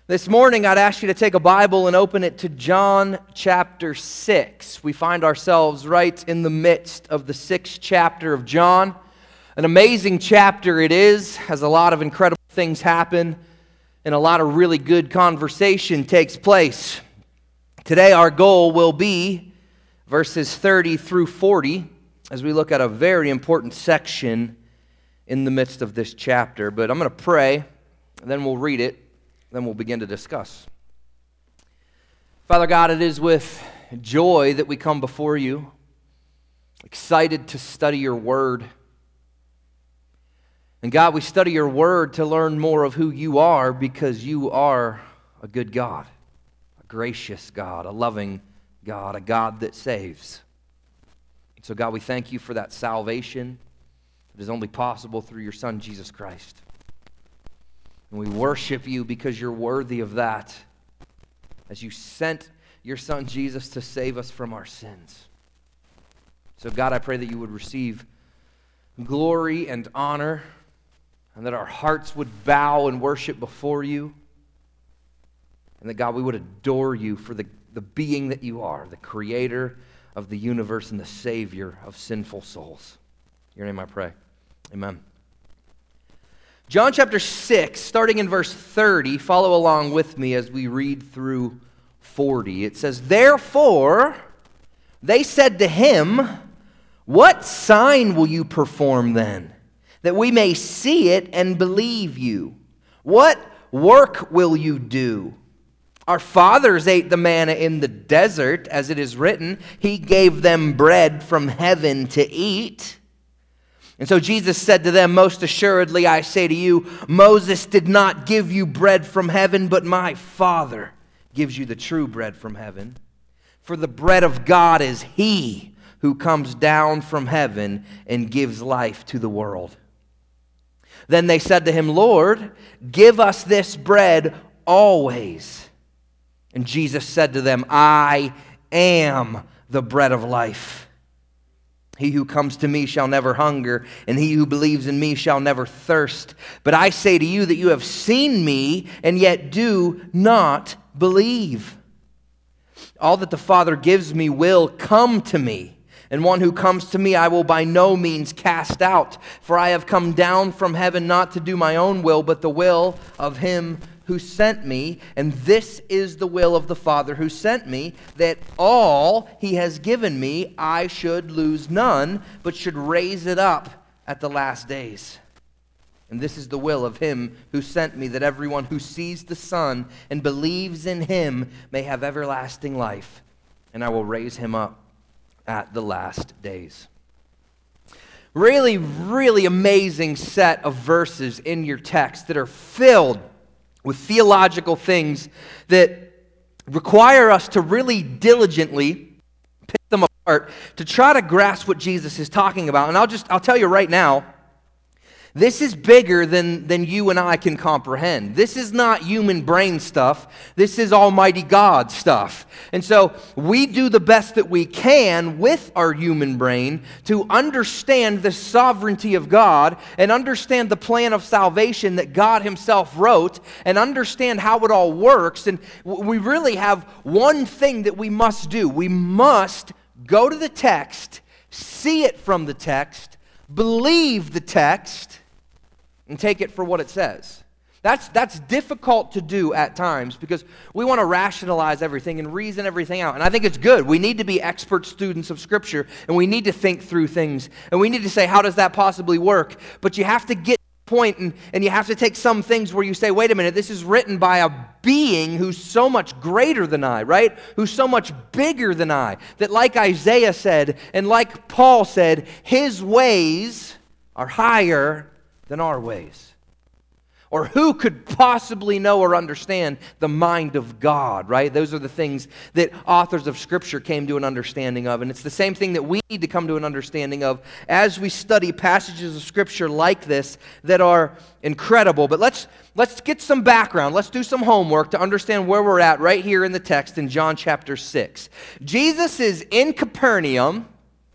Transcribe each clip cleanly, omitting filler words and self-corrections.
This morning, I'd ask you to take a Bible and open it to John chapter 6. We find ourselves right in the midst of the 6th chapter of John. An amazing chapter it is, has a lot of incredible things happen, and a lot of really good conversation takes place. Today, our goal will be verses 30 through 40, as we look at a very important section in the midst of this chapter. But I'm going to pray, and then we'll read it. Then we'll begin to discuss. Father God, it is with joy that we come before you, excited to study your word. And God, we study your word to learn more of who you are, because you are a good God, a gracious God, a loving God, a God that saves. So God, we thank you for that salvation that is only possible through your Son, Jesus Christ. And we worship you because you're worthy of that, as you sent your Son Jesus to save us from our sins. So God, I pray that you would receive glory and honor, and that our hearts would bow and worship before you, and that God, we would adore you for the being that you are, the creator of the universe and the savior of sinful souls. In your name I pray. Amen. John chapter 6, starting in verse 30, follow along with me as we read through 40. It says, "Therefore, they said to him, 'What sign will you perform then, that we may see it and believe you? What work will you do? Our fathers ate the manna in the desert, as it is written, He gave them bread from heaven to eat.' And so Jesus said to them, 'Most assuredly I say to you, Moses did not give you bread from heaven, but my Father gives you the true bread from heaven. For the bread of God is He who comes down from heaven and gives life to the world.' Then they said to him, 'Lord, give us this bread always.' And Jesus said to them, 'I am the bread of life. He who comes to me shall never hunger, and he who believes in me shall never thirst. But I say to you that you have seen me, and yet do not believe. All that the Father gives me will come to me, and one who comes to me I will by no means cast out. For I have come down from heaven not to do my own will, but the will of him who sent me. And this is the will of the Father who sent me, that all he has given me I should lose none, but should raise it up at the last days. And this is the will of him who sent me, that everyone who sees the Son and believes in him may have everlasting life, and I will raise him up at the last days.'" Really, really amazing set of verses in your text that are filled with theological things that require us to really diligently pick them apart to try to grasp what Jesus is talking about. And I'll tell you right now, this is bigger than you and I can comprehend. This is not human brain stuff. This is Almighty God stuff. And so we do the best that we can with our human brain to understand the sovereignty of God and understand the plan of salvation that God Himself wrote and understand how it all works. And we really have one thing that we must do. We must go to the text, see it from the text, believe the text, and take it for what it says. That's difficult to do at times because we want to rationalize everything and reason everything out. And I think it's good. We need to be expert students of Scripture, and we need to think through things. And we need to say, how does that possibly work? But you have to get to the point, and you have to take some things where you say, wait a minute, this is written by a being who's so much greater than I, right? Who's so much bigger than I. That like Isaiah said, and like Paul said, his ways are higher than our ways. Or who could possibly know or understand the mind of God, right? Those are the things that authors of Scripture came to an understanding of. And it's the same thing that we need to come to an understanding of as we study passages of Scripture like this that are incredible. But let's get some background. Let's do some homework to understand where we're at right here in the text in John chapter 6. Jesus is in Capernaum.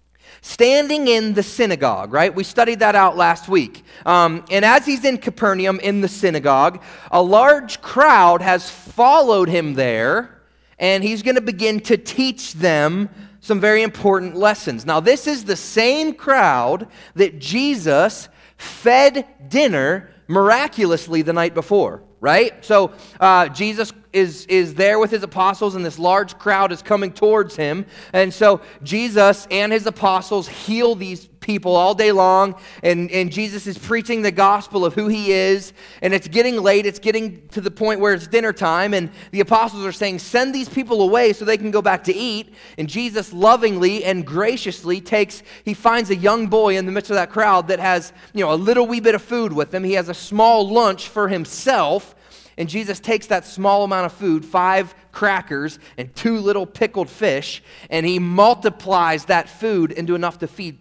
standing in the synagogue, right? We studied that out last week. And as he's in Capernaum in the synagogue, a large crowd has followed him there, and he's going to begin to teach them some very important lessons. Now, this is the same crowd that Jesus fed dinner miraculously the night before, right? So Jesus is there with his apostles, and this large crowd is coming towards him. And so Jesus and his apostles heal these people all day long, and Jesus is preaching the gospel of who he is, and it's getting late. It's getting to the point where it's dinner time, and the apostles are saying, send these people away so they can go back to eat. And Jesus lovingly and graciously he finds a young boy in the midst of that crowd that has, a little wee bit of food with him. He has a small lunch for himself. And Jesus takes that small amount of food, 5 crackers and 2 little pickled fish, and he multiplies that food into enough to feed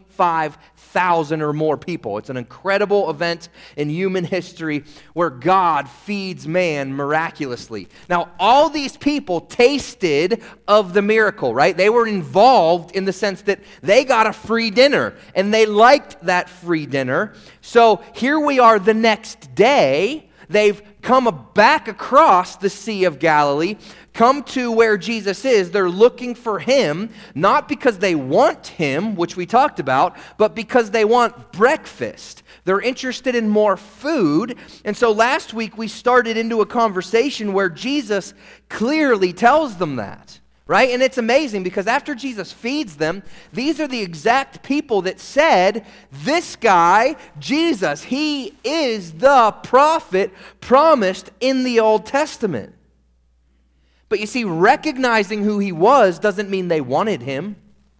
25,000 or more people. It's an incredible event in human history where God feeds man miraculously. Now, all these people tasted of the miracle, right? They were involved in the sense that they got a free dinner, and they liked that free dinner. So here we are the next day. They've come back across the Sea of Galilee, come to where Jesus is. They're looking for him, not because they want him, which we talked about, but because they want breakfast. They're interested in more food. And so last week we started into a conversation where Jesus clearly tells them that. Right? And it's amazing because after Jesus feeds them, these are the exact people that said, this guy, Jesus, he is the prophet promised in the Old Testament. But you see, recognizing who he was doesn't mean they wanted him.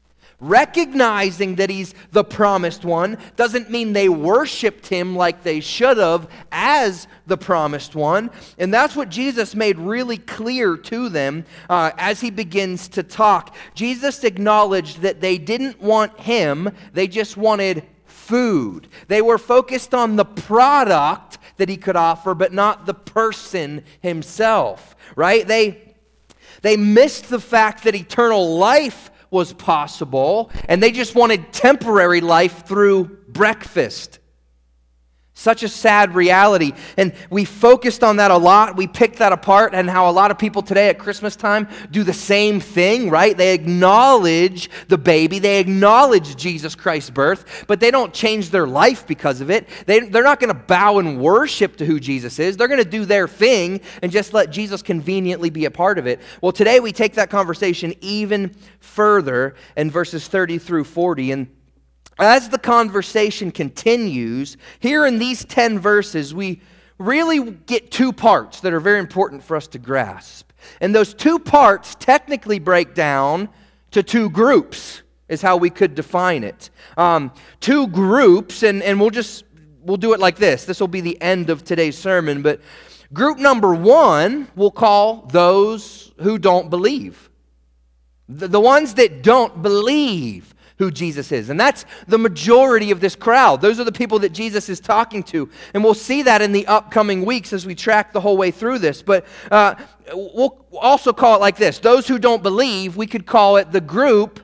Recognizing that he's the promised one doesn't mean they worshiped him like they should have as the promised one. And that's what Jesus made really clear to them as he begins to talk. Jesus acknowledged that they didn't want him, they just wanted food. They were focused on the product that he could offer, but not the person himself, right? They missed the fact that eternal life was possible, and they just wanted temporary life through breakfast. Such a sad reality. And we focused on that a lot. We picked that apart, and how a lot of people today at Christmas time do the same thing, right? They acknowledge the baby. They acknowledge Jesus Christ's birth, but they don't change their life because of it. They're not going to bow and worship to who Jesus is. They're going to do their thing and just let Jesus conveniently be a part of it. Well, today we take that conversation even further in verses 30 through 40, and as the conversation continues, here in these 10 verses, we really get 2 parts that are very important for us to grasp. And those 2 parts technically break down to 2 groups, is how we could define it. 2 groups, and we'll do it like this. This will be the end of today's sermon, but group number 1 we'll call those who don't believe. The ones that don't believe who Jesus is. And that's the majority of this crowd. Those are the people that Jesus is talking to. And we'll see that in the upcoming weeks as we track the whole way through this. But we'll also call it like this. Those who don't believe, we could call it the group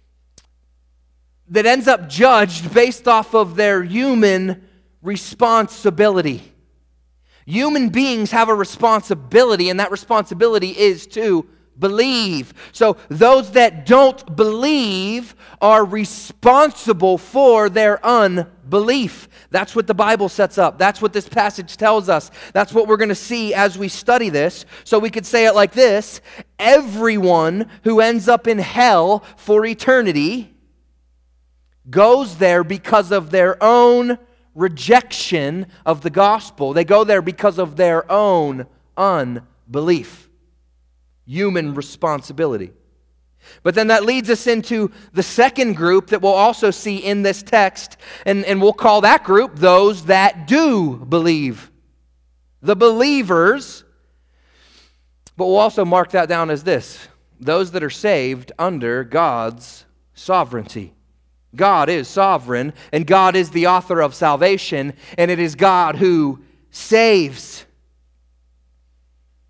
that ends up judged based off of their human responsibility. Human beings have a responsibility, and that responsibility is to believe. So those that don't believe are responsible for their unbelief. That's what the Bible sets up. That's what this passage tells us. That's what we're going to see as we study this. So we could say it like this: everyone who ends up in hell for eternity goes there because of their own rejection of the gospel. They go there because of their own unbelief. Human responsibility. But then that leads us into the second group that we'll also see in this text, and we'll call that group those that do believe. The believers, but we'll also mark that down as this: those that are saved under God's sovereignty. God is sovereign, and God is the author of salvation, and it is God who saves.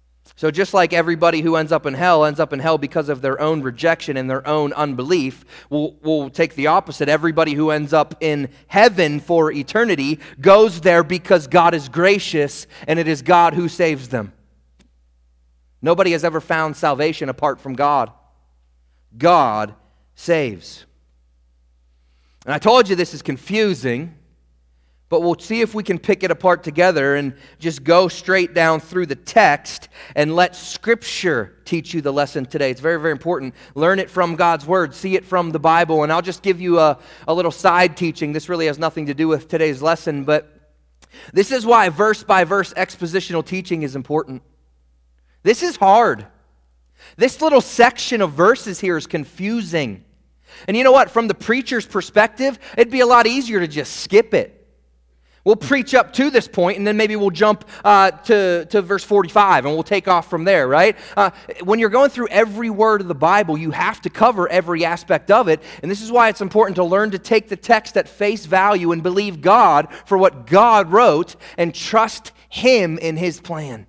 So just like everybody who ends up in hell because of their own rejection and their own unbelief, we'll take the opposite. Everybody who ends up in heaven for eternity goes there because God is gracious and it is God who saves them. Nobody has ever found salvation apart from God. God saves. And I told you this is confusing, but we'll see if we can pick it apart together and just go straight down through the text and let Scripture teach you the lesson today. It's very, very important. Learn it from God's Word. See it from the Bible. And I'll just give you a little side teaching. This really has nothing to do with today's lesson, but this is why verse-by-verse expositional teaching is important. This is hard. This little section of verses here is confusing. And you know what? From the preacher's perspective, it'd be a lot easier to just skip it. We'll preach up to this point, and then maybe we'll jump to verse 45, and we'll take off from there, right? When you're going through every word of the Bible, you have to cover every aspect of it, and this is why it's important to learn to take the text at face value and believe God for what God wrote and trust Him in His plan.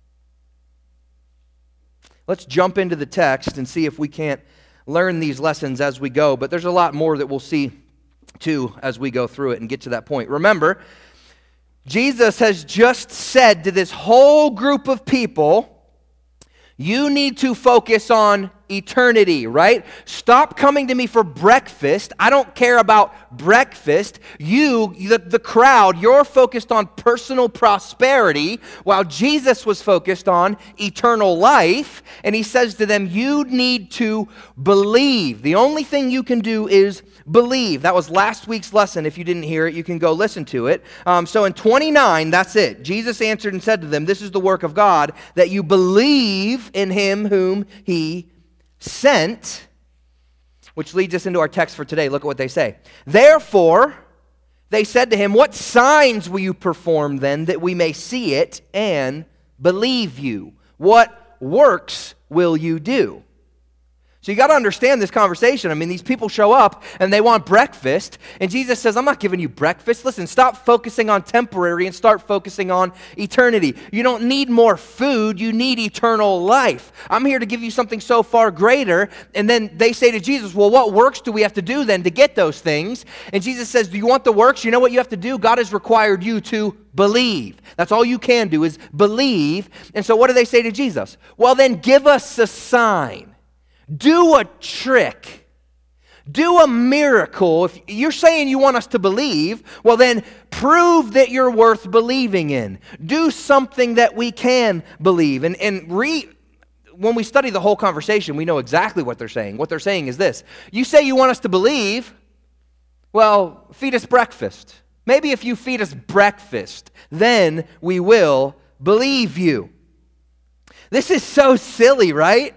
Let's jump into the text and see if we can't learn these lessons as we go, but there's a lot more that we'll see too as we go through it and get to that point. Remember, Jesus has just said to this whole group of people, you need to focus on eternity, right? Stop coming to me for breakfast. I don't care about breakfast. You, the crowd, you're focused on personal prosperity while Jesus was focused on eternal life. And he says to them, you need to believe. The only thing you can do is believe. That was last week's lesson. If you didn't hear it, you can go listen to it. So in 29, that's it. Jesus answered and said to them, this is the work of God, that you believe in Him whom He sent, which leads us into our text for today. Look at what they say. Therefore, they said to him, what signs will you perform then that we may see it and believe you? What works will you do? So you got to understand this conversation. I mean, these people show up and they want breakfast. And Jesus says, I'm not giving you breakfast. Listen, stop focusing on temporary and start focusing on eternity. You don't need more food. You need eternal life. I'm here to give you something so far greater. And then they say to Jesus, well, what works do we have to do then to get those things? And Jesus says, do you want the works? You know what you have to do? God has required you to believe. That's all you can do is believe. And so what do they say to Jesus? Well, then give us a sign. Do a trick. Do a miracle. If you're saying you want us to believe, well then prove that you're worth believing in. Do something that we can believe. And when we study the whole conversation, we know exactly what they're saying. What they're saying is this. You say you want us to believe, well, feed us breakfast. Maybe if you feed us breakfast, then we will believe you. This is so silly, right?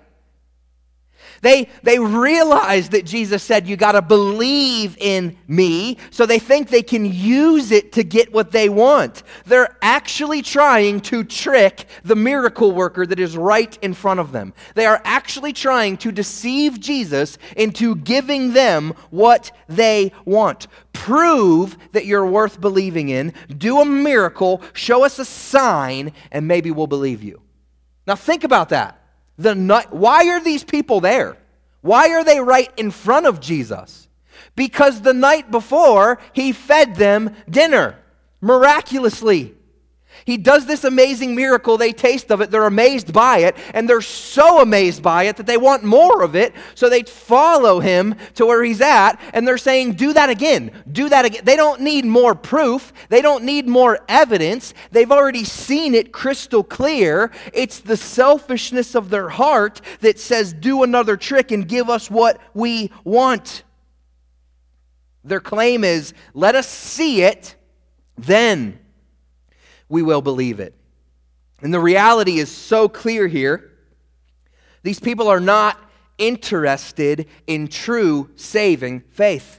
They realize that Jesus said, you got to believe in me, so they think they can use it to get what they want. They're actually trying to trick the miracle worker that is right in front of them. They are actually trying to deceive Jesus into giving them what they want. Prove that you're worth believing in, do a miracle, show us a sign, and maybe we'll believe you. Now think about that. Why are these people there? Why are they right in front of Jesus? Because the night before, He fed them dinner, miraculously. He does this amazing miracle. They taste of it. They're amazed by it. And they're so amazed by it that they want more of it. So they follow Him to where He's at. And they're saying, do that again. Do that again. They don't need more proof. They don't need more evidence. They've already seen it crystal clear. It's the selfishness of their heart that says, do another trick and give us what we want. Their claim is, let us see it, then we will believe it. And the reality is so clear here. These people are not interested in true saving faith.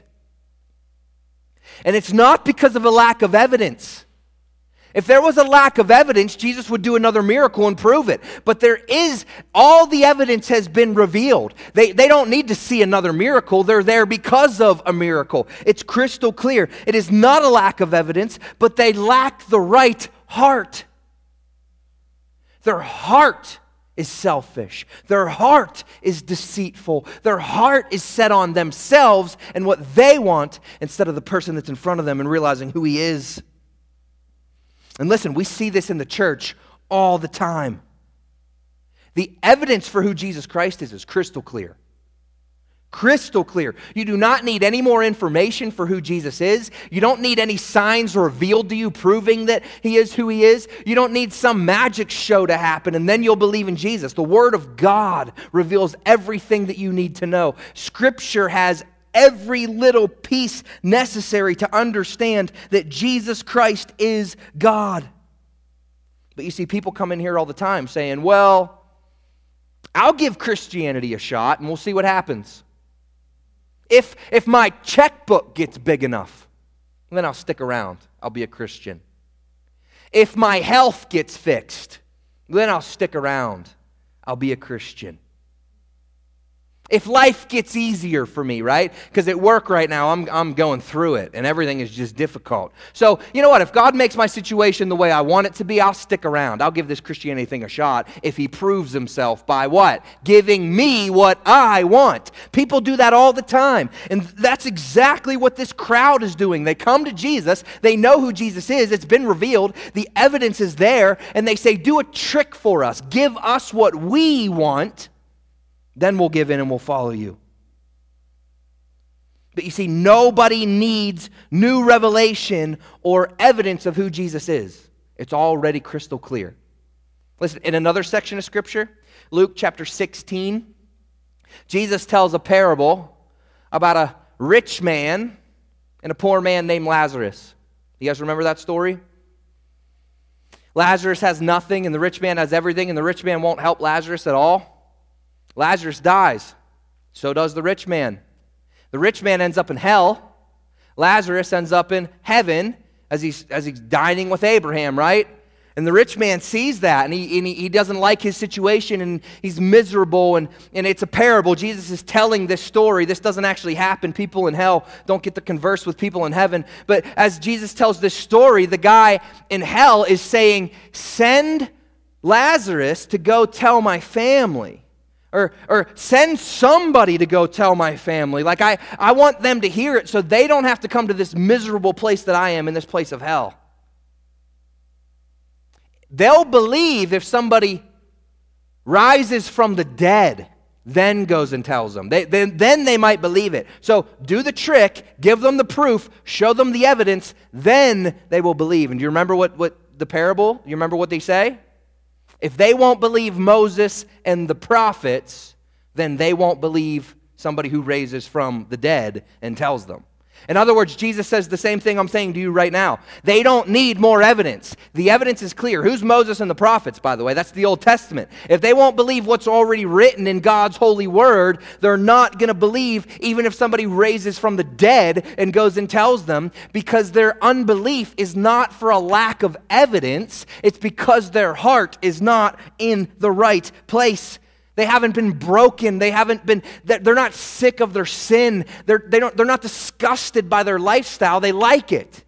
And it's not because of a lack of evidence. If there was a lack of evidence, Jesus would do another miracle and prove it. But there is, all the evidence has been revealed. They don't need to see another miracle. They're there because of a miracle. It's crystal clear. It is not a lack of evidence, but they lack the right heart. Their heart is selfish. Their heart is deceitful. Their heart is set on themselves and what they want instead of the person that's in front of them and realizing who he is. And listen, we see this in the church all the time. The evidence for who Jesus Christ is crystal clear. Crystal clear. You do not need any more information for who Jesus is. You don't need any signs revealed to you proving that he is who he is. You don't need some magic show to happen and then you'll believe in Jesus. The Word of God reveals everything that you need to know. Scripture has every little piece necessary to understand that Jesus Christ is God. But you see, people come in here all the time saying, well, I'll give Christianity a shot and we'll see what happens. If my checkbook gets big enough, then I'll stick around. I'll be a Christian. If my health gets fixed, then I'll stick around. I'll be a Christian. If life gets easier for me, right? Because at work right now, I'm going through it, and everything is just difficult. So, you know what? If God makes my situation the way I want it to be, I'll stick around. I'll give this Christianity thing a shot if he proves himself by what? Giving me what I want. People do that all the time, and that's exactly what this crowd is doing. They come to Jesus. They know who Jesus is. It's been revealed. The evidence is there, and they say, do a trick for us. Give us what we want. Then we'll give in and we'll follow you. But you see, nobody needs new revelation or evidence of who Jesus is. It's already crystal clear. Listen, in another section of Scripture, Luke chapter 16, Jesus tells a parable about a rich man and a poor man named Lazarus. You guys remember that story? Lazarus has nothing and the rich man has everything, and the rich man won't help Lazarus at all. Lazarus dies. So does the rich man. The rich man ends up in hell. Lazarus ends up in heaven as he's dining with Abraham, right? And the rich man sees that, and he doesn't like his situation, and he's miserable, and it's a parable. Jesus is telling this story. This doesn't actually happen. People in hell don't get to converse with people in heaven. But as Jesus tells this story, the guy in hell is saying, send Lazarus to go tell my family. Or send somebody to go tell my family. Like I want them to hear it so they don't have to come to this miserable place that I am in this place of hell. They'll believe if somebody rises from the dead, then goes and tells them. Then they might believe it. So do the trick, give them the proof, show them the evidence, then they will believe. And do you remember what the parable, you remember what they say? If they won't believe Moses and the prophets, then they won't believe somebody who raises from the dead and tells them. In other words, Jesus says the same thing I'm saying to you right now. They don't need more evidence. The evidence is clear. Who's Moses and the prophets, by the way? That's the Old Testament. If they won't believe what's already written in God's holy word, they're not going to believe even if somebody raises from the dead and goes and tells them, because their unbelief is not for a lack of evidence. It's because their heart is not in the right place. They haven't been broken. They're not sick of their sin. They're not disgusted by their lifestyle. They like it.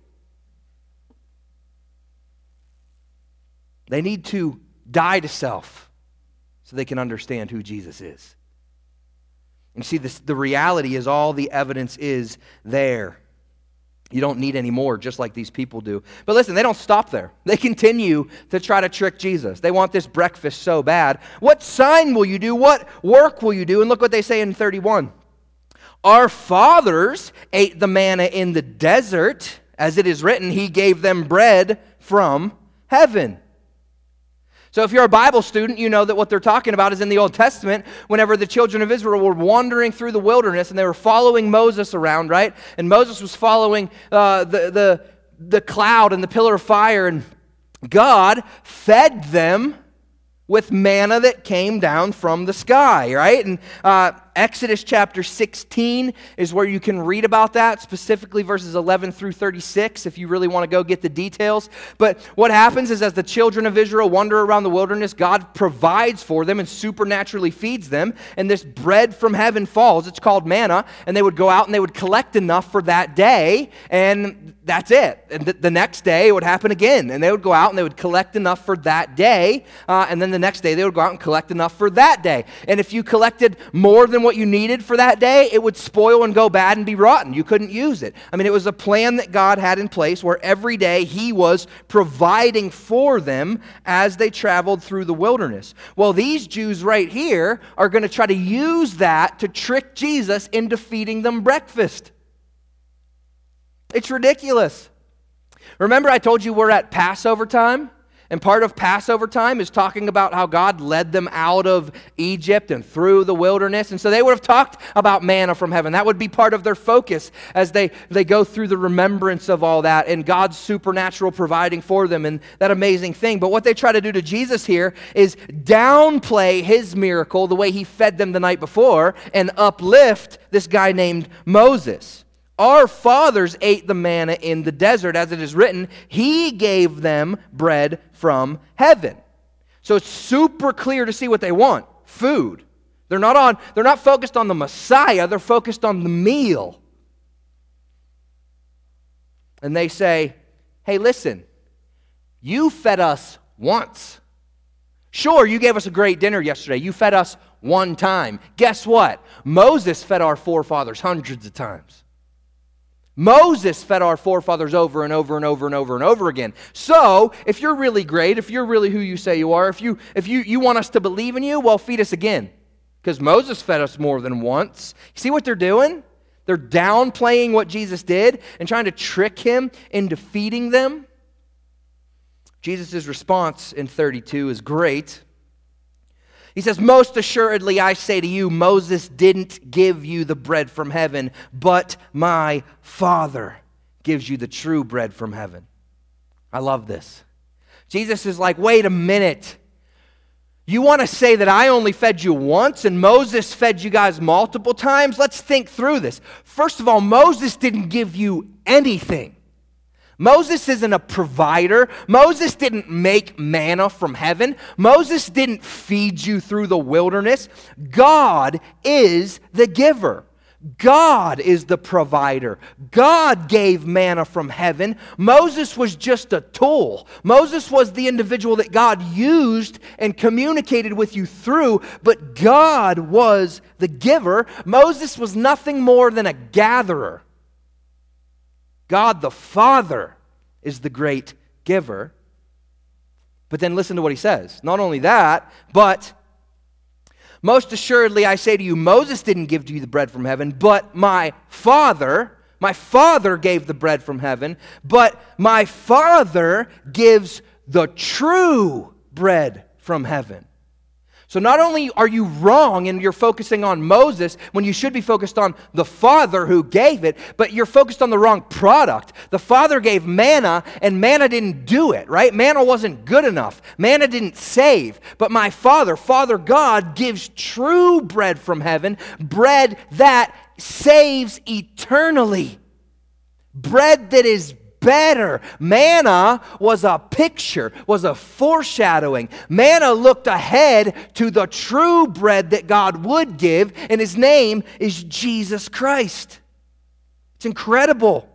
They need to die to self so they can understand who Jesus is. And see, the reality is all the evidence is there. You don't need any more, just like these people do. But listen, they don't stop there. They continue to try to trick Jesus. They want this breakfast so bad. What sign will you do? What work will you do? And look what they say in 31. Our fathers ate the manna in the desert, as it is written, he gave them bread from heaven. So if you're a Bible student, you know that what they're talking about is in the Old Testament, whenever the children of Israel were wandering through the wilderness and they were following Moses around, right? And Moses was following the cloud and the pillar of fire, and God fed them with manna that came down from the sky, right? And Exodus chapter 16 is where you can read about that, specifically verses 11 through 36, if you really want to go get the details. But what happens is as the children of Israel wander around the wilderness, God provides for them and supernaturally feeds them, and this bread from heaven falls. It's called manna, and they would go out and they would collect enough for that day, and that's it. And the next day it would happen again, and they would go out and they would collect enough for that day, and then the the next day they would go out and collect enough for that day. And if you collected more than what you needed for that day, it would spoil and go bad and be rotten. You couldn't use it. I mean, it was a plan that God had in place where every day He was providing for them as they traveled through the wilderness. Well, these Jews right here are going to try to use that to trick Jesus into feeding them breakfast. It's ridiculous. Remember I told you we're at Passover time? And part of Passover time is talking about how God led them out of Egypt and through the wilderness. And so they would have talked about manna from heaven. That would be part of their focus as they go through the remembrance of all that and God's supernatural providing for them and that amazing thing. But what they try to do to Jesus here is downplay His miracle, the way He fed them the night before, and uplift this guy named Moses. Our fathers ate the manna in the desert, as it is written, He gave them bread from heaven. So it's super clear to see what they want, food. They're not focused on the Messiah, they're focused on the meal. And they say, hey, listen, you fed us once. Sure, you gave us a great dinner yesterday. You fed us one time. Guess what? Moses fed our forefathers hundreds of times. Moses fed our forefathers over and over and over and over and over again. So, if you're really great, if you're really who you say you are, if you want us to believe in you, well, feed us again. Because Moses fed us more than once. You see what they're doing? They're downplaying what Jesus did and trying to trick Him into feeding them. Jesus' response in 32 is great. He says, most assuredly I say to you, Moses didn't give you the bread from heaven, but my Father gives you the true bread from heaven. I love this. Jesus is like, wait a minute. You want to say that I only fed you once and Moses fed you guys multiple times? Let's think through this. First of all, Moses didn't give you anything. Moses isn't a provider. Moses didn't make manna from heaven. Moses didn't feed you through the wilderness. God is the giver. God is the provider. God gave manna from heaven. Moses was just a tool. Moses was the individual that God used and communicated with you through, but God was the giver. Moses was nothing more than a gatherer. God the Father is the great giver. But then listen to what He says. Not only that, but most assuredly I say to you, Moses didn't give to you the bread from heaven, but my Father gave the bread from heaven, but my Father gives the true bread from heaven. So not only are you wrong and you're focusing on Moses when you should be focused on the Father who gave it, but you're focused on the wrong product. The Father gave manna and manna didn't do it, right? Manna wasn't good enough. Manna didn't save. But my Father, Father God, gives true bread from heaven, bread that saves eternally. Bread that is better. Manna was a picture, was a foreshadowing. Manna looked ahead to the true bread that God would give, and His name is Jesus Christ. It's incredible.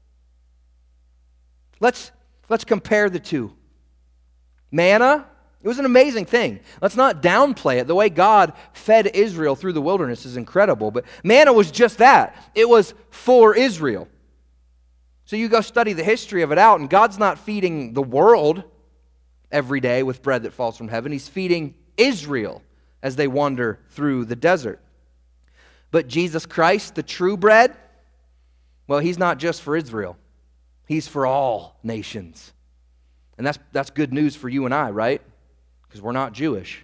Let's compare the two. Manna, it was an amazing thing. Let's not downplay it. The way God fed Israel through the wilderness is incredible, but manna was just that. It was for Israel. So you go study the history of it out, and God's not feeding the world every day with bread that falls from heaven. He's feeding Israel as they wander through the desert. But Jesus Christ, the true bread, well, He's not just for Israel. He's for all nations. And that's good news for you and I, right? Because we're not Jewish.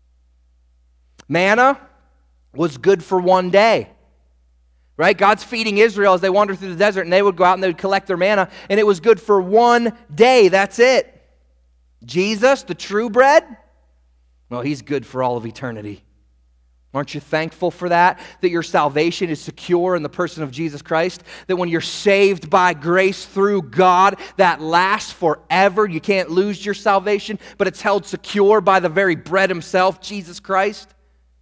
Manna was good for one day. Right? God's feeding Israel as they wander through the desert, and they would go out and they would collect their manna, and it was good for one day. That's it. Jesus, the true bread, well, He's good for all of eternity. Aren't you thankful for that? That your salvation is secure in the person of Jesus Christ? That when you're saved by grace through God, that lasts forever. You can't lose your salvation, but it's held secure by the very bread Himself, Jesus Christ.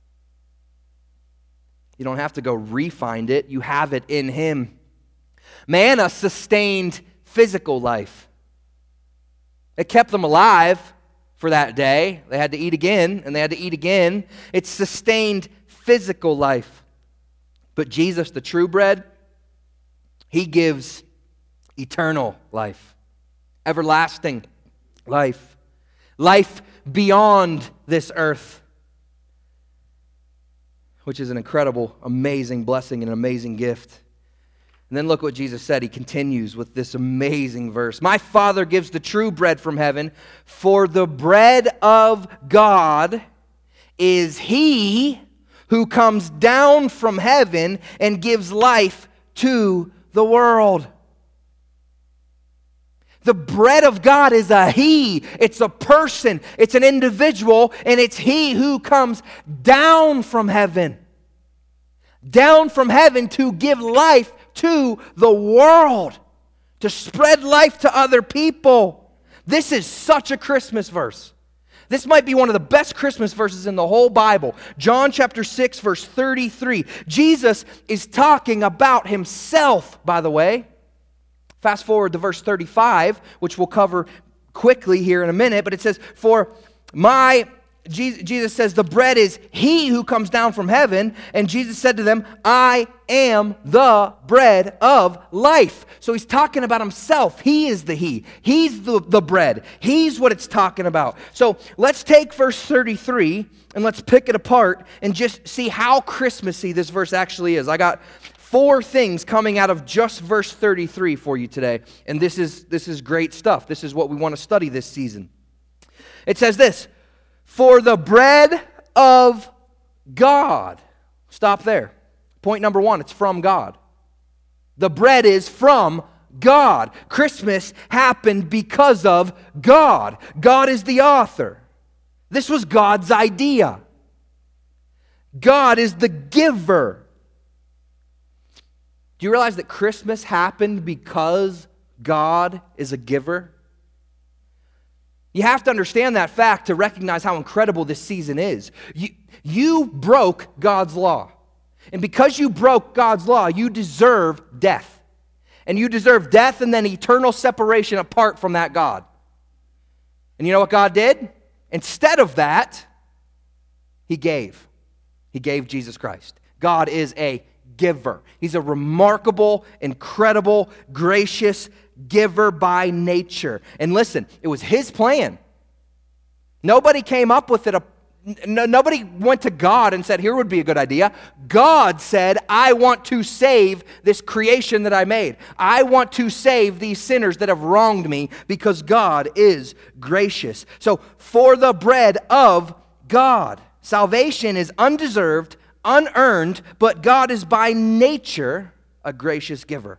You don't have to go re-find it. You have it in Him. Manna sustained physical life. It kept them alive for that day. They had to eat again, and they had to eat again. It sustained physical life. But Jesus, the true bread, he gives eternal life, everlasting life, life beyond this earth, which is an incredible, amazing blessing and an amazing gift. And then look what Jesus said. He continues with this amazing verse. My Father gives the true bread from heaven, for the bread of God is he who comes down from heaven and gives life to the world. The bread of God is a he. It's a person. It's an individual. And it's he who comes down from heaven. Down from heaven to give life to the world, to spread life to other people. This is such a Christmas verse. This might be one of the best Christmas verses in the whole Bible. John chapter 6, verse 33. Jesus is talking about himself, by the way. Fast forward to verse 35, which we'll cover quickly here in a minute, but it says, Jesus says, the bread is he who comes down from heaven, and Jesus said to them, I am the bread of life. So he's talking about himself. He is the he. He's the bread. He's what it's talking about. So let's take verse 33 and let's pick it apart and just see how Christmassy this verse actually is. I got 4 things coming out of just verse 33 for you today, and this is great stuff. This is what we want to study this season. It says this, for the bread of God. Stop there. Point number 1, it's from God. The bread is from God. Christmas happened because of God. God is the author. This was God's idea. God is the giver. Do you realize that Christmas happened because God is a giver? You have to understand that fact to recognize how incredible this season is. You broke God's law. And because you broke God's law, you deserve death. And you deserve death and then eternal separation apart from that God. And you know what God did? Instead of that, He gave. He gave Jesus Christ. God is a giver. He's a remarkable, incredible, gracious giver by nature. And listen, it was His plan. Nobody came up with it. Nobody went to God and said, here would be a good idea. God said, I want to save this creation that I made. I want to save these sinners that have wronged me because God is gracious. So, for the bread of God. Salvation is undeserved, unearned, but God is by nature a gracious giver.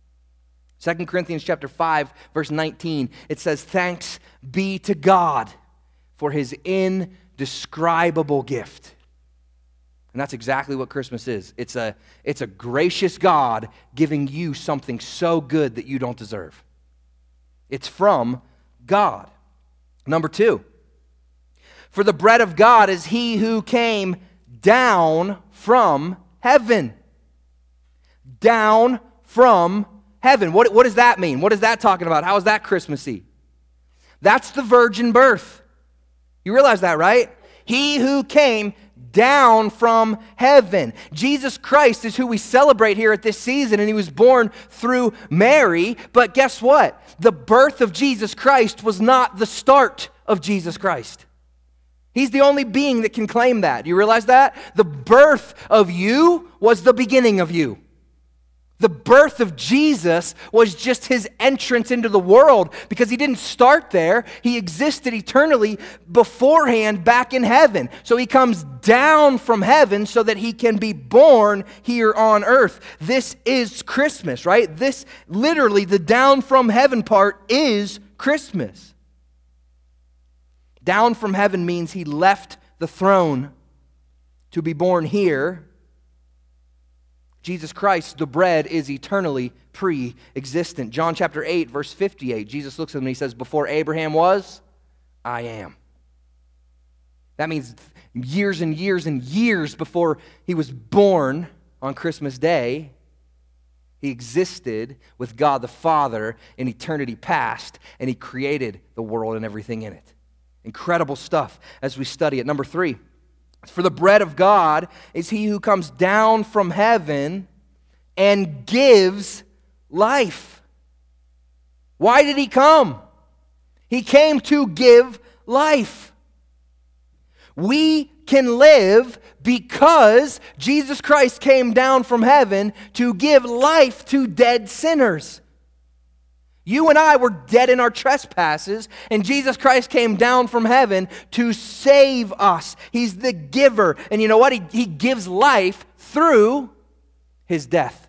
2 Corinthians chapter 5, verse 19, it says, thanks be to God for His indescribable gift. And that's exactly what Christmas is. It's a gracious God giving you something so good that you don't deserve. It's from God. Number 2, for the bread of God is He who came down from heaven. Down from heaven. What does that mean? What is that talking about? How is that Christmassy? That's the virgin birth. You realize that, right? He who came down from heaven. Jesus Christ is who we celebrate here at this season, and He was born through Mary. But guess what? The birth of Jesus Christ was not the start of Jesus Christ. He's the only being that can claim that. Do you realize that? The birth of you was the beginning of you. The birth of Jesus was just His entrance into the world because He didn't start there. He existed eternally beforehand back in heaven. So He comes down from heaven so that He can be born here on earth. This is Christmas, right? This, literally, the down from heaven part is Christmas. Down from heaven means He left the throne to be born here. Jesus Christ, the bread, is eternally pre-existent. John chapter 8, verse 58, Jesus looks at him and He says, before Abraham was, I am. That means years and years and years before He was born on Christmas Day, He existed with God the Father in eternity past, and He created the world and everything in it. Incredible stuff as we study it. Number 3, for the bread of God is he who comes down from heaven and gives life. Why did he come? He came to give life. We can live because Jesus Christ came down from heaven to give life to dead sinners. You and I were dead in our trespasses, and Jesus Christ came down from heaven to save us. He's the giver. And you know what? He gives life through his death.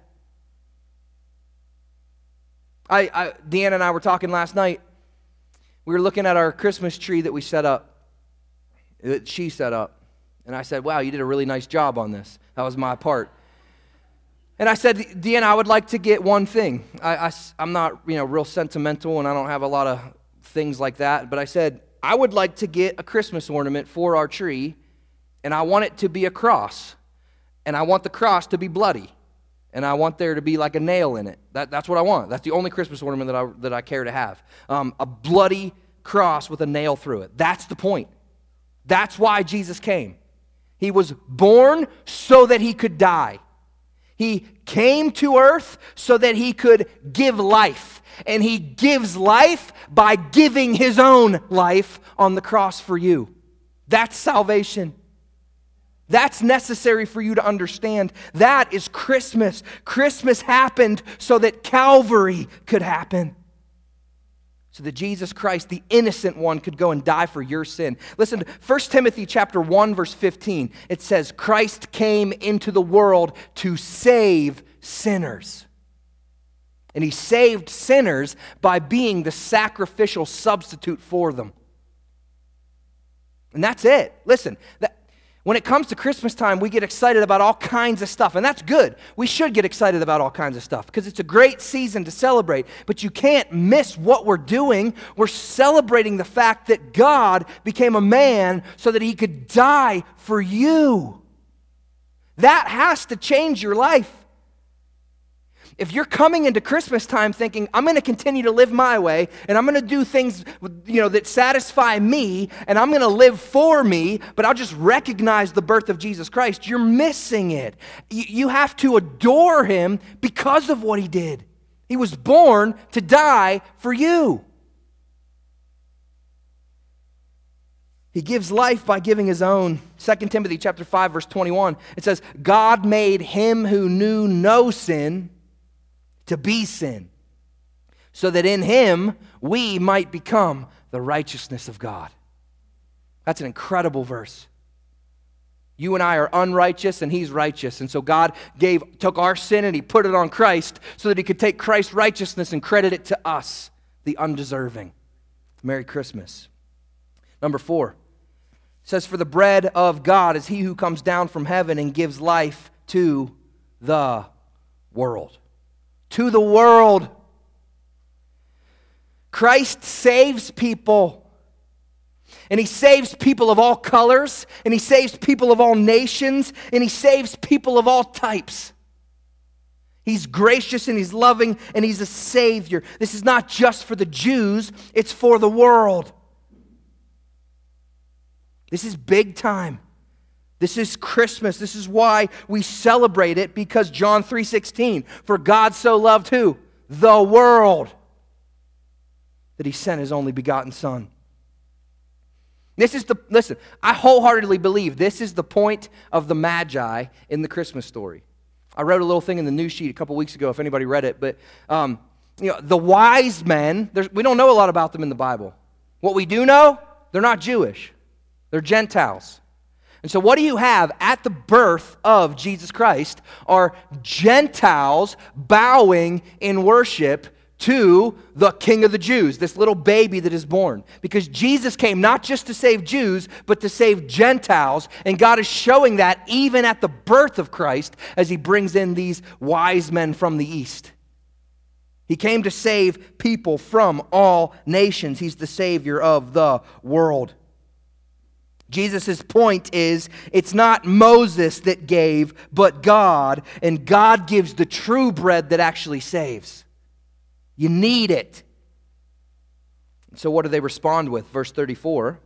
Deanna and I were talking last night. We were looking at our Christmas tree that we set up, that she set up. And I said, wow, you did a really nice job on this. That was my part. And I said, Deanna, I would like to get one thing. I'm not, real sentimental, and I don't have a lot of things like that. But I said, I would like to get a Christmas ornament for our tree, and I want it to be a cross. And I want the cross to be bloody. And I want there to be like a nail in it. That's what I want. That's the only Christmas ornament that I care to have. A bloody cross with a nail through it. That's the point. That's why Jesus came. He was born so that he could die. He came to earth so that he could give life. And he gives life by giving his own life on the cross for you. That's salvation. That's necessary for you to understand. That is Christmas. Christmas happened so that Calvary could happen. So that Jesus Christ, the innocent one, could go and die for your sin. Listen to 1 Timothy chapter 1, verse 15. It says, Christ came into the world to save sinners. And he saved sinners by being the sacrificial substitute for them. And that's it. Listen, when it comes to Christmas time, we get excited about all kinds of stuff, and that's good. We should get excited about all kinds of stuff because it's a great season to celebrate, but you can't miss what we're doing. We're celebrating the fact that God became a man so that he could die for you. That has to change your life. If you're coming into Christmas time thinking, I'm going to continue to live my way, and I'm going to do things, that satisfy me, and I'm going to live for me, but I'll just recognize the birth of Jesus Christ, you're missing it. You have to adore him because of what he did. He was born to die for you. He gives life by giving his own. 2 Timothy chapter 5, verse 21, it says, God made him who knew no sin to be sin, so that in him we might become the righteousness of God. That's an incredible verse. You and I are unrighteous and he's righteous. And so God took our sin and he put it on Christ so that he could take Christ's righteousness and credit it to us, the undeserving. Merry Christmas. Number 4, it says, for the bread of God is he who comes down from heaven and gives life to the world. To the world. Christ saves people. And he saves people of all colors. And he saves people of all nations. And he saves people of all types. He's gracious and he's loving and he's a Savior. This is not just for the Jews, it's for the world. This is big time. This is Christmas. This is why we celebrate it, because John 3:16, for God so loved who? The world, that he sent his only begotten Son. Listen, I wholeheartely believe this is the point of the Magi in the Christmas story. I wrote a little thing in the news sheet a couple weeks ago, if anybody read it, but the wise men, we don't know a lot about them in the Bible. What we do know, they're not Jewish. They're Gentiles. And so what do you have at the birth of Jesus Christ are Gentiles bowing in worship to the King of the Jews, this little baby that is born. Because Jesus came not just to save Jews, but to save Gentiles. And God is showing that even at the birth of Christ as he brings in these wise men from the east. He came to save people from all nations. He's the Savior of the world. Jesus' point is, it's not Moses that gave, but God, and God gives the true bread that actually saves. You need it. So what do they respond with? Verse 34,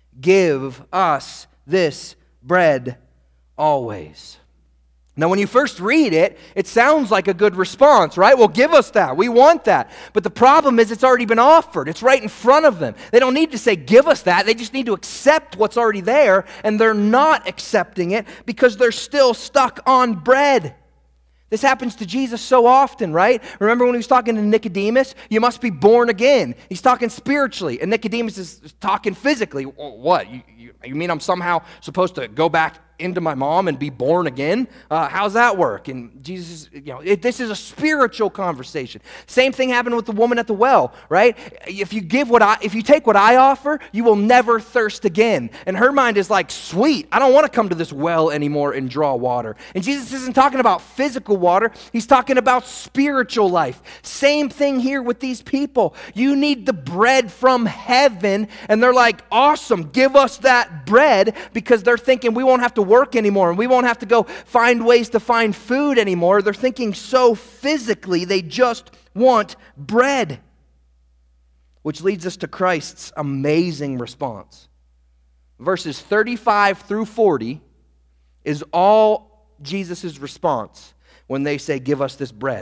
give us this bread always. Now, when you first read it, it sounds like a good response, right? Well, give us that. We want that. But the problem is it's already been offered. It's right in front of them. They don't need to say, give us that. They just need to accept what's already there, and they're not accepting it because they're still stuck on bread. This happens to Jesus so often, right? Remember when he was talking to Nicodemus? You must be born again. He's talking spiritually, and Nicodemus is talking physically. What? You mean I'm somehow supposed to go back into my mom and be born again? How's that work? And Jesus, this is a spiritual conversation. Same thing happened with the woman at the well, right? If you take what I offer, you will never thirst again. And her mind is like, sweet, I don't want to come to this well anymore and draw water. And Jesus isn't talking about physical water. He's talking about spiritual life. Same thing here with these people. You need the bread from heaven, and they're like, awesome, give us that bread, because they're thinking we won't have to work anymore, and we won't have to go find ways to find food anymore. They're thinking so physically, they just want bread. Which leads us to Christ's amazing response. Verses 35 through 40 is all Jesus' response when they say, give us this bread.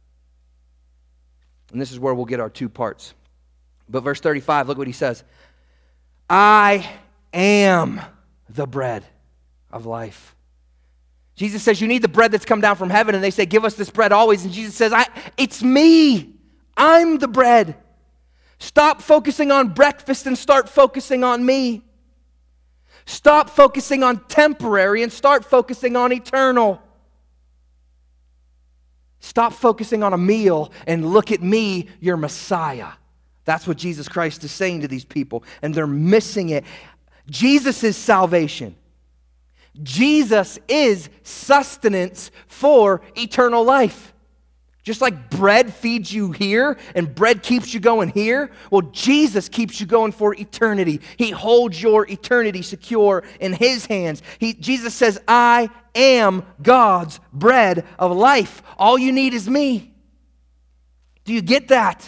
And this is where we'll get our two parts. But verse 35, look what he says. I am the bread of life. Jesus says, you need the bread that's come down from heaven, and they say, give us this bread always. And Jesus says, it's me. I'm the bread. Stop focusing on breakfast and start focusing on me. Stop focusing on temporary and start focusing on eternal. Stop focusing on a meal and look at me, your Messiah. That's what Jesus Christ is saying to these people, and they're missing it. Jesus is salvation. Jesus is sustenance for eternal life. Just like bread feeds you here and bread keeps you going here, well, Jesus keeps you going for eternity. He holds your eternity secure in His hands. Jesus says, I am God's bread of life. All you need is me. Do you get that?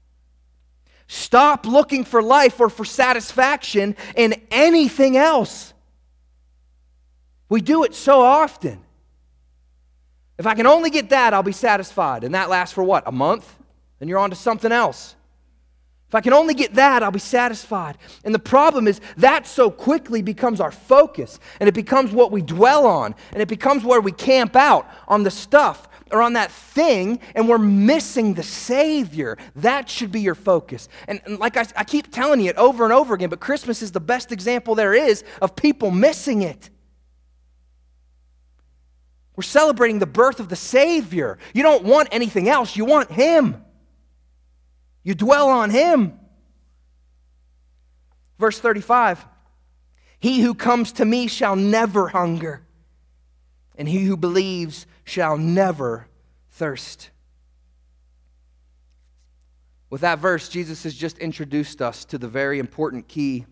Stop looking for life or for satisfaction in anything else. We do it so often. If I can only get that, I'll be satisfied. And that lasts for what? A month? Then you're on to something else. If I can only get that, I'll be satisfied. And the problem is that so quickly becomes our focus, and it becomes what we dwell on, and it becomes where we camp out on the stuff or on that thing, and we're missing the Savior. That should be your focus. And like I keep telling you it over and over again, but Christmas is the best example there is of people missing it. We're celebrating the birth of the Savior. You don't want anything else. You want Him. You dwell on Him. Verse 35, he who comes to me shall never hunger, and he who believes shall never thirst. With that verse, Jesus has just introduced us to the very important key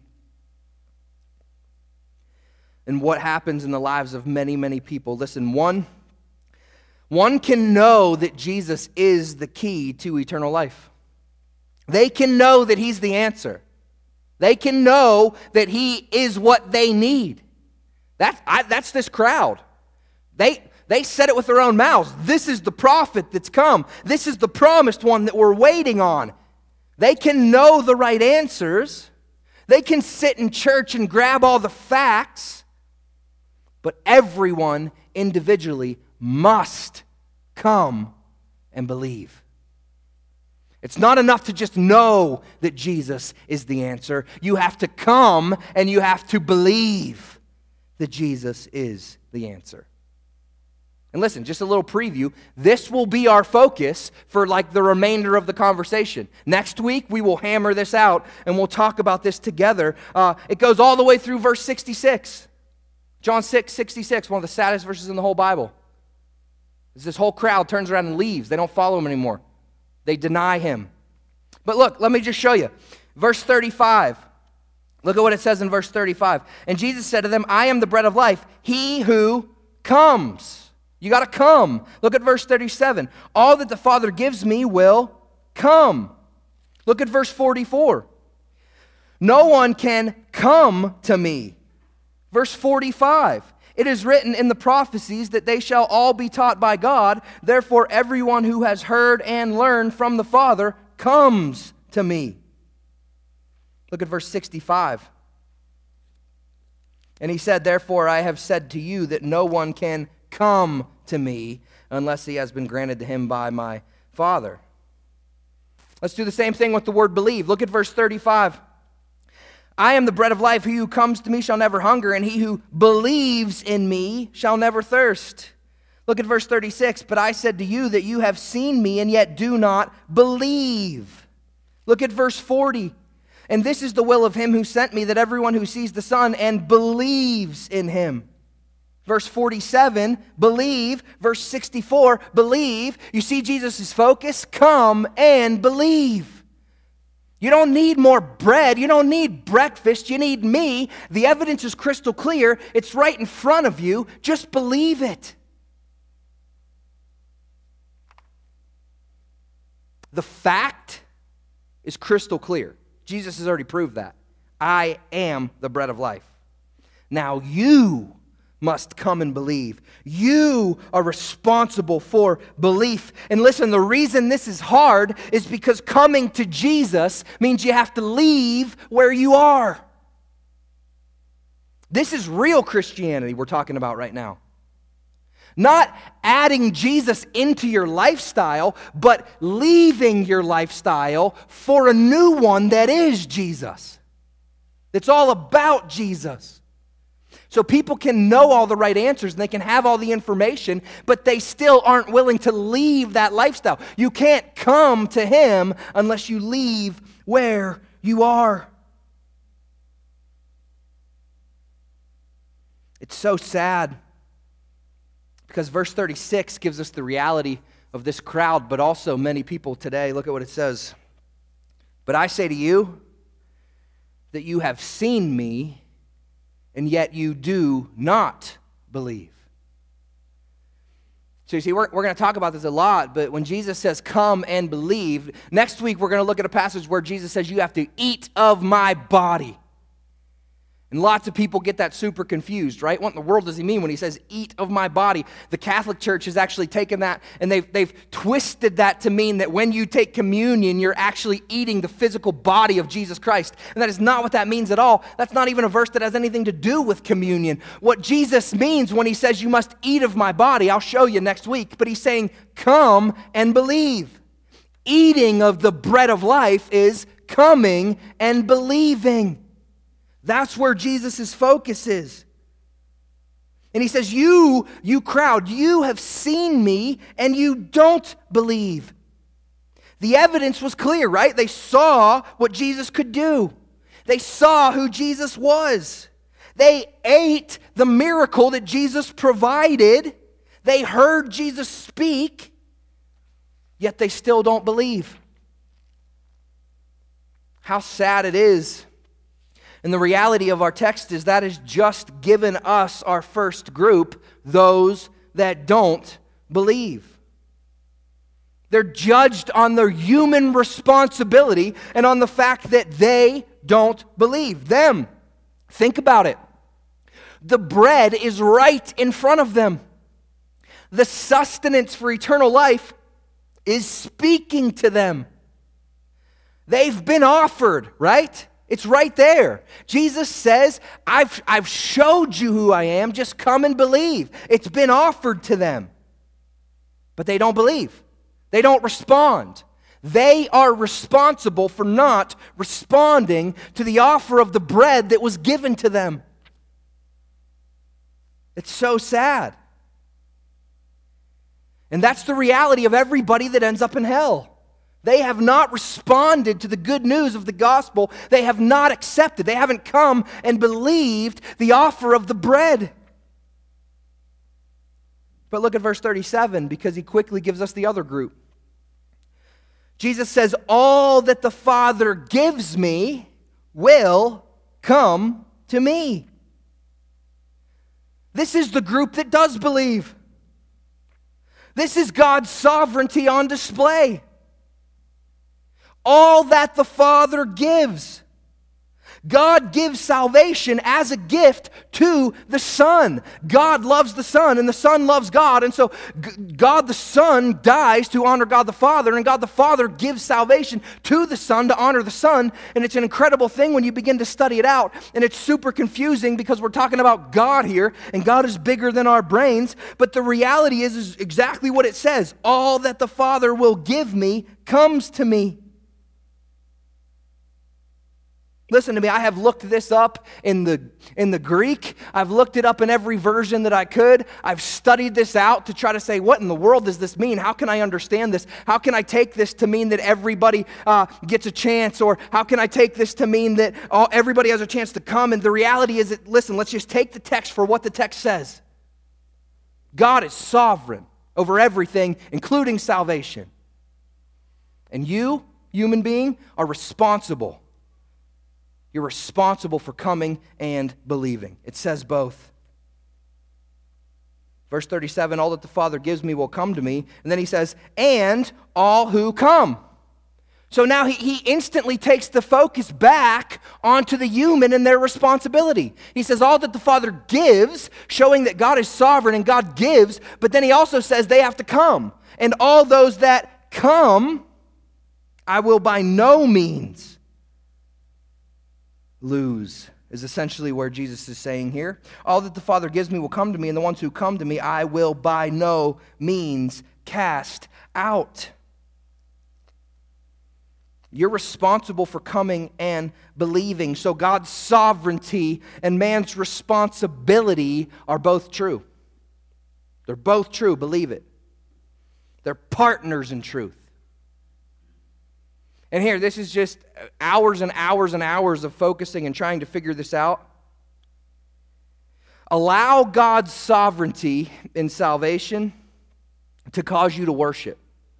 and what happens in the lives of many, many people. Listen, one can know that Jesus is the key to eternal life. They can know that He's the answer. They can know that He is what they need. That's this crowd. They said it with their own mouths. This is the prophet that's come. This is the promised one that we're waiting on. They can know the right answers. They can sit in church and grab all the facts. But everyone individually must come and believe. It's not enough to just know that Jesus is the answer. You have to come and you have to believe that Jesus is the answer. And listen, just a little preview. This will be our focus for like the remainder of the conversation. Next week, we will hammer this out and we'll talk about this together. It goes all the way through verse 66. John 6:66, one of the saddest verses in the whole Bible. This whole crowd turns around and leaves. They don't follow Him anymore. They deny Him. But look, let me just show you. Verse 35. Look at what it says in verse 35. And Jesus said to them, I am the bread of life. He who comes. You got to come. Look at verse 37. All that the Father gives me will come. Look at verse 44. No one can come to me. Verse 45. It is written in the prophecies that they shall all be taught by God. Therefore, everyone who has heard and learned from the Father comes to me. Look at verse 65. And he said, therefore, I have said to you that no one can come to me unless he has been granted to him by my Father. Let's do the same thing with the word believe. Look at verse 35. I am the bread of life. He who comes to me shall never hunger, and he who believes in me shall never thirst. Look at verse 36. But I said to you that you have seen me, and yet do not believe. Look at verse 40. And this is the will of him who sent me, that everyone who sees the Son and believes in him. Verse 47, believe. Verse 64, believe. You see Jesus' focus? Come and believe. You don't need more bread. You don't need breakfast. You need me. The evidence is crystal clear. It's right in front of you. Just believe it. The fact is crystal clear. Jesus has already proved that. I am the bread of life. Now you must come and believe. You are responsible for belief. And listen, the reason this is hard is because coming to Jesus means you have to leave where you are. This is real Christianity we're talking about right now. Not adding Jesus into your lifestyle, but leaving your lifestyle for a new one that is Jesus. It's all about Jesus. So people can know all the right answers and they can have all the information, but they still aren't willing to leave that lifestyle. You can't come to Him unless you leave where you are. It's so sad because verse 36 gives us the reality of this crowd, but also many people today. Look at what it says. But I say to you that you have seen me, and yet you do not believe. So you see, we're going to talk about this a lot, but when Jesus says, come and believe, next week we're going to look at a passage where Jesus says, you have to eat of my body. And lots of people get that super confused, right? What in the world does he mean when he says, eat of my body? The Catholic Church has actually taken that and they've twisted that to mean that when you take communion, you're actually eating the physical body of Jesus Christ. And that is not what that means at all. That's not even a verse that has anything to do with communion. What Jesus means when he says, you must eat of my body, I'll show you next week, but he's saying, come and believe. Eating of the bread of life is coming and believing. That's where Jesus' focus is. And he says, you crowd, you have seen me and you don't believe. The evidence was clear, right? They saw what Jesus could do. They saw who Jesus was. They ate the miracle that Jesus provided. They heard Jesus speak, yet they still don't believe. How sad it is. And the reality of our text is that is just given us our first group, those that don't believe. They're judged on their human responsibility and on the fact that they don't believe. Them. Think about it. The bread is right in front of them. The sustenance for eternal life is speaking to them. They've been offered, right? It's right there. Jesus says, I've showed you who I am. Just come and believe. It's been offered to them. But they don't believe. They don't respond. They are responsible for not responding to the offer of the bread that was given to them. It's so sad. And that's the reality of everybody that ends up in hell. They have not responded to the good news of the gospel. They have not accepted. They haven't come and believed the offer of the bread. But look at verse 37 because he quickly gives us the other group. Jesus says, all that the Father gives me will come to me. This is the group that does believe. This is God's sovereignty on display. All that the Father gives. God gives salvation as a gift to the Son. God loves the Son, and the Son loves God. And so God the Son dies to honor God the Father, and God the Father gives salvation to the Son to honor the Son. And it's an incredible thing when you begin to study it out. And it's super confusing because we're talking about God here, and God is bigger than our brains. But the reality is exactly what it says. All that the Father will give me comes to me. Listen to me, I have looked this up in the Greek. I've looked it up in every version that I could. I've studied this out to try to say, what in the world does this mean? How can I understand this? How can I take this to mean that everybody gets a chance? Or how can I take this to mean that everybody has a chance to come? And the reality is that, listen, let's just take the text for what the text says. God is sovereign over everything, including salvation. And you, human being, are responsible. You're responsible for coming and believing. It says both. Verse 37, all that the Father gives me will come to me. And then he says, and all who come. So now he instantly takes the focus back onto the human and their responsibility. He says all that the Father gives, showing that God is sovereign and God gives, but then he also says they have to come. And all those that come, I will by no means lose, is essentially where Jesus is saying here. All that the Father gives me will come to me, and the ones who come to me I will by no means cast out. You're responsible for coming and believing. So God's sovereignty and man's responsibility are both true. They're both true, believe it. They're partners in truth. And here, this is just hours and hours and hours of focusing and trying to figure this out. Allow God's sovereignty in salvation to cause you to worship.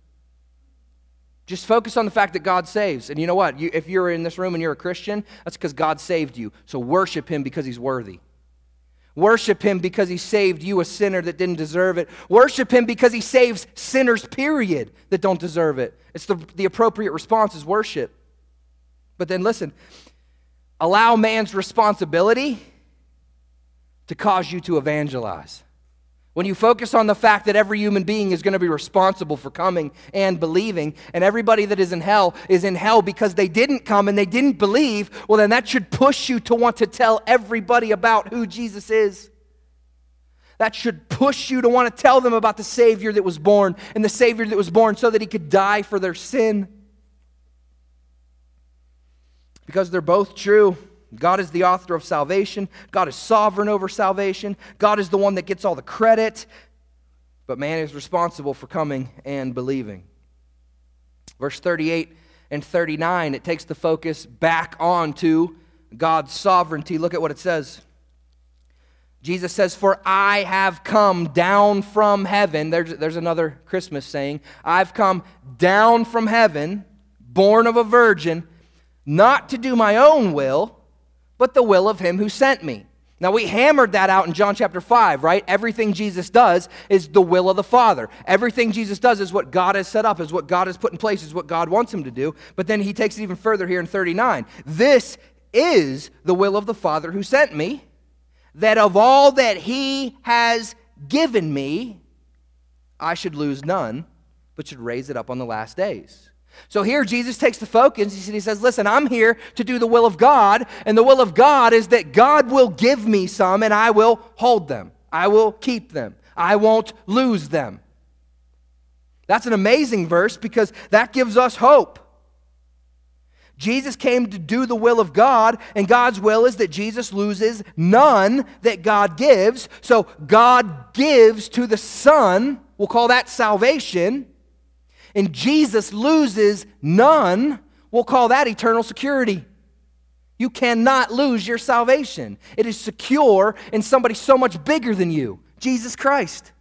Just focus on the fact that God saves. And you know what? If you're in this room and you're a Christian, that's because God saved you. So worship Him because He's worthy. Worship Him because He saved you, a sinner that didn't deserve it. Worship Him because He saves sinners, period, that don't deserve it. It's the appropriate response is worship. But then listen, allow man's responsibility to cause you to evangelize. When you focus on the fact that every human being is going to be responsible for coming and believing, and everybody that is in hell because they didn't come and they didn't believe, well then that should push you to want to tell everybody about who Jesus is. That should push you to want to tell them about the Savior that was born, and the Savior that was born so that He could die for their sin. Because they're both true. God is the author of salvation. God is sovereign over salvation. God is the one that gets all the credit. But man is responsible for coming and believing. Verse 38 and 39, it takes the focus back onto God's sovereignty. Look at what it says. Jesus says, for I have come down from heaven. There's another Christmas saying. I've come down from heaven, born of a virgin, not to do my own will, but the will of Him who sent me. Now, we hammered that out in John chapter 5, right? Everything Jesus does is the will of the Father. Everything Jesus does is what God has set up, is what God has put in place, is what God wants Him to do. But then He takes it even further here in 39. This is the will of the Father who sent me, that of all that He has given me, I should lose none, but should raise it up on the last days. So here Jesus takes the focus. He says, listen, I'm here to do the will of God, and the will of God is that God will give me some, and I will hold them. I will keep them. I won't lose them. That's an amazing verse because that gives us hope. Jesus came to do the will of God, and God's will is that Jesus loses none that God gives. So God gives to the Son. We'll call that salvation. And Jesus loses none. We'll call that eternal security. You cannot lose your salvation. It is secure in somebody so much bigger than you, Jesus Christ.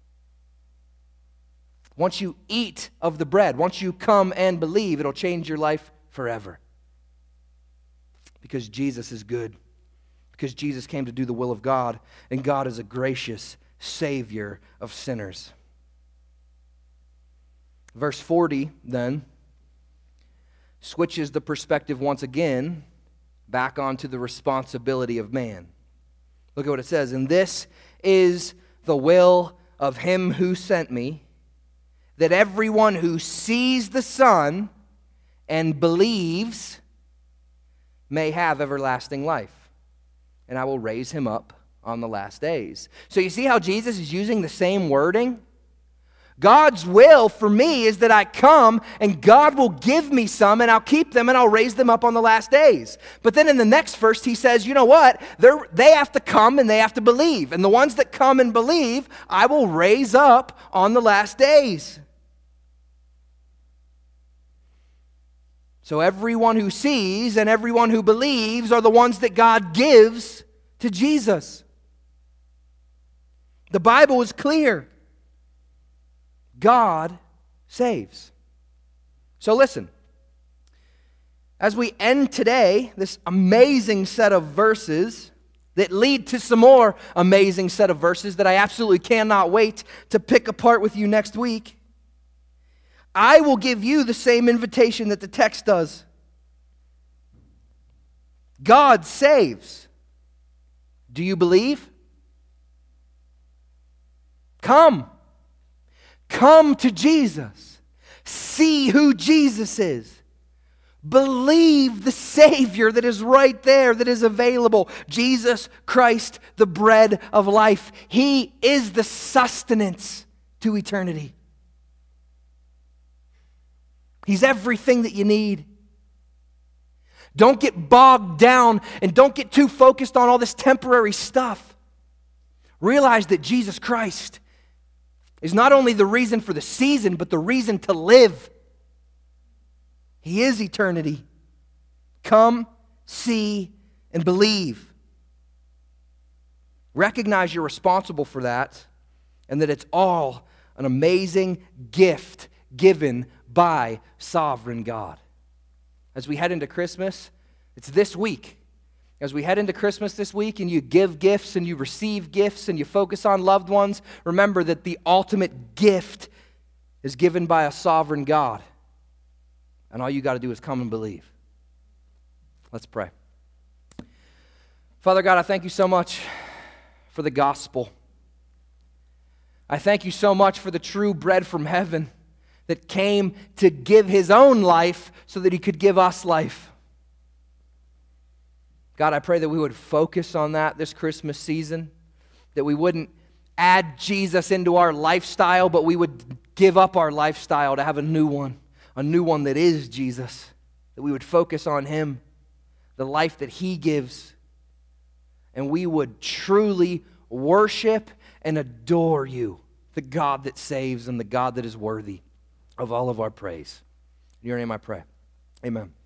Once you eat of the bread, once you come and believe, it'll change your life forever. Because Jesus is good. Because Jesus came to do the will of God, and God is a gracious Savior of sinners. Verse 40, then, switches the perspective once again back onto the responsibility of man. Look at what it says. And this is the will of him who sent me, that everyone who sees the Son and believes may have everlasting life. And I will raise him up on the last days. So you see how Jesus is using the same wording? God's will for me is that I come and God will give me some and I'll keep them and I'll raise them up on the last days. But then in the next verse he says, you know what? They have to come and they have to believe. And the ones that come and believe, I will raise up on the last days. So everyone who sees and everyone who believes are the ones that God gives to Jesus. The Bible is clear. God saves. So listen, as we end today, this amazing set of verses that lead to some more amazing set of verses that I absolutely cannot wait to pick apart with you next week, I will give you the same invitation that the text does. God saves. Do you believe? Come. Come to Jesus. See who Jesus is. Believe the Savior that is right there, that is available. Jesus Christ, the bread of life. He is the sustenance to eternity. He's everything that you need. Don't get bogged down and don't get too focused on all this temporary stuff. Realize that Jesus Christ is not only the reason for the season, but the reason to live. He is eternity. Come, see, and believe. Recognize you're responsible for that and that it's all an amazing gift given by sovereign God. As we head into Christmas, it's this week. As we head into Christmas this week and you give gifts and you receive gifts and you focus on loved ones, remember that the ultimate gift is given by a sovereign God. And all you got to do is come and believe. Let's pray. Father God, I thank you so much for the gospel. I thank you so much for the true bread from heaven that came to give his own life so that he could give us life. God, I pray that we would focus on that this Christmas season, that we wouldn't add Jesus into our lifestyle, but we would give up our lifestyle to have a new one that is Jesus, that we would focus on him, the life that he gives, and we would truly worship and adore you, the God that saves and the God that is worthy of all of our praise. In your name I pray. Amen.